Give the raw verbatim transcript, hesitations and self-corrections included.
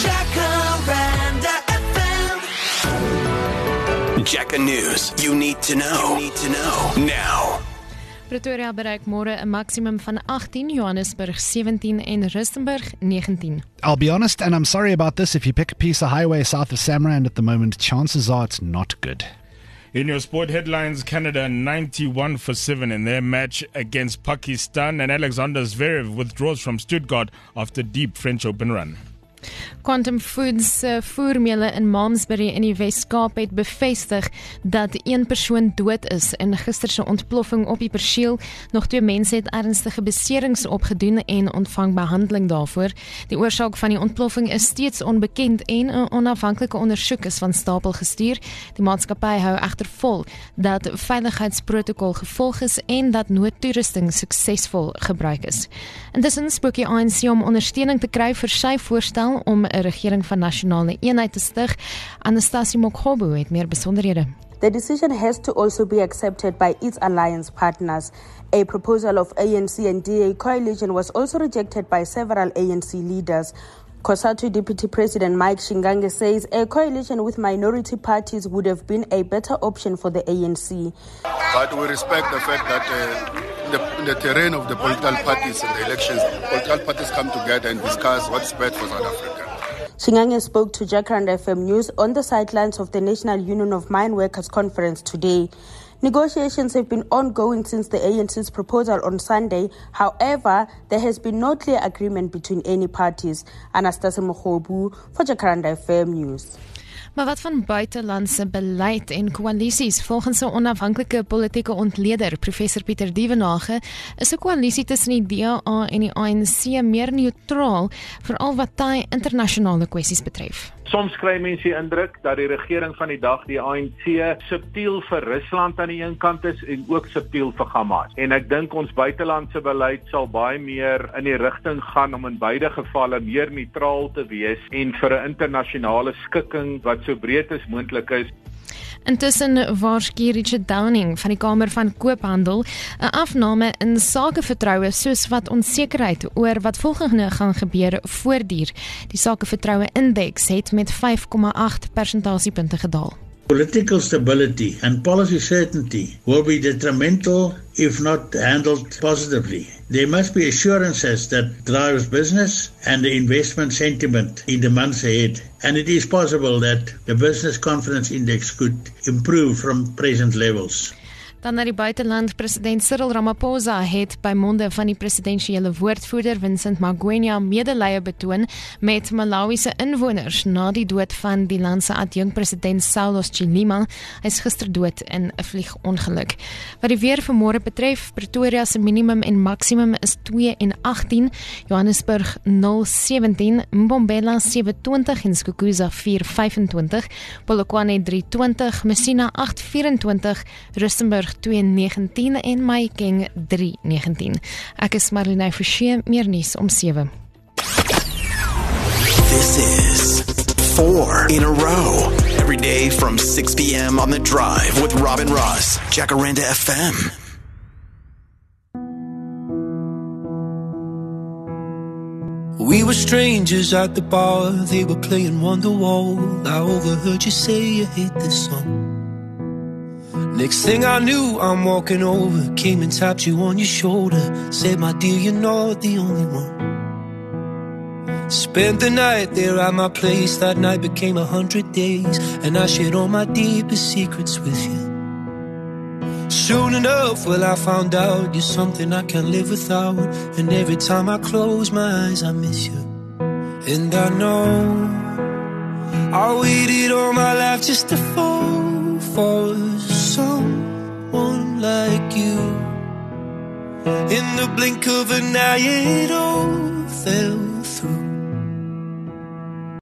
Jacaranda F M. Jaca News. You need to know. You need to know now. Pretoria bereik môre 'n maksimum van agttien, Johannesburg seventeen en Rustenburg nineteen. I'll be honest, and I'm sorry about this, if you pick a piece of highway south of Samrand at the moment, chances are it's not good. In your sport headlines, Canada ninety-one for seven in their match against Pakistan, and Alexander Zverev withdraws from Stuttgart after deep French Open run. Quantum Foods uh, voermele in Malmesbury in die Wes-Kaap het bevestig dat een persoon dood is in gister se ontploffing op die perseel. Nog twee mense het ernstige beserings opgedoen en ontvang behandeling daarvoor. Die oorsaak van die ontploffing is steeds onbekend en 'n onafhanklike ondersoek is van stapel gestuur. Die maatskappy hou egter vol dat veiligheidsprotokol gevolg is en dat noodtoerusting suksesvol gebruik is. Intussen spook die A N C om ondersteuning te kry vir sy voorstel om 'n regering van nasionale eenheid te stig. Anastasie Mokgobo het meer besonderhede. The decision has to also be accepted by its alliance partners. A proposal of A N C and D A coalition was also rejected by several A N C leaders. COSATU Deputy President Mike Shingange says a coalition with minority parties would have been a better option for the A N C. But we respect the fact that uh, in, the, in the terrain of the political parties in the elections, political parties come together and discuss what's best for South Africa. Shingange spoke to Jacaranda F M News on the sidelines of the National Union of Mine Workers Conference today. Negotiations have been ongoing since the A N C's proposal on Sunday. However, there has been no clear agreement between any parties. Anastasia Mokgobo for Jacaranda F M News. Maar wat van buitelandse beleid en koalisies? Volgens 'n onafhanklike politieke ontleder, professor Pieter Dievenage, is 'n koalisie tussen die D A en die A N C meer neutraal, veral wat taai internasionale kwessies betref. Soms kry mense die indruk dat die regering van die dag, die A N C, subtiel vir Rusland aan die een kant is en ook subtiel vir Hamas. En ek dink ons buitelandse beleid sal baie meer in die rigting gaan om in beide gevalle meer neutraal te wees en vir 'n internasionale skikking wat so breed as moontlik is. Intussen waarsku Richard Downing van die Kamer van Koophandel 'n afname in sakevertroue soos wat onsekerheid oor wat volgende gaan gebeur voortduur. Die sakevertroue indeks het met vyf komma agt persentasiepunte gedaal. Political stability and policy certainty will be detrimental if not handled positively. There must be assurances that drives business and the investment sentiment in the months ahead. And it is possible that the business confidence index could improve from present levels. Dan na die buiteland, president Cyril Ramaphosa het by monde van die presidensiële woordvoerder Vincent Magwenya medelee betoon met Malawi se inwoners na die dood van die land se adjunkpresident Saulos Chilima. Hy is gister dood in 'n vliegongeluk. Wat die weer vir môre betref, Pretoria se minimum en maksimum is twee en agttien, Johannesburg nul sewentien, Mbombela sewe twintig en Skukuza vier vyfentwintig, Polokwane drie twintig, Messina agt vyfentwintig, Rustenburg twee negentien en Mahikeng drie negentien. Ek is Marlene Forsie, meer nuus om sewe. This is four in a row. Every day from six p.m. on The Drive with Robin Ross, Jacaranda F M. We were strangers at the bar, they were playing Wonderwall. I overheard you say you hate this song. Next thing I knew, I'm walking over, came and tapped you on your shoulder, said, my dear, you're not the only one. Spent the night there at my place, that night became a hundred days, and I shared all my deepest secrets with you. Soon enough, well, I found out you're something I can't live without, and every time I close my eyes, I miss you. And I know I waited all my life just to fall for someone like you. In the blink of an eye, it all fell through.